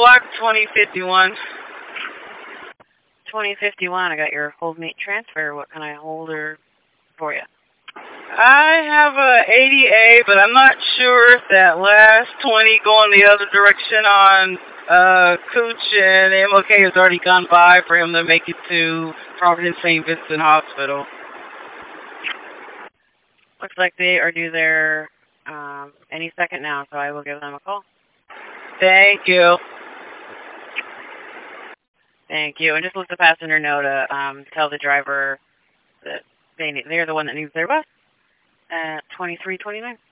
block 2051. 2051, I got your hold meet transfer. What can I hold her for you? I have a 80A, but I'm not sure if that last 20 going the other direction on Cooch and MLK has already gone by for him to make it to Providence St. Vincent Hospital. Looks like they are due there any second now, so I will give them a call. Thank you. Thank you. And just let the passenger know to tell the driver that they're the one that needs their bus at 2329.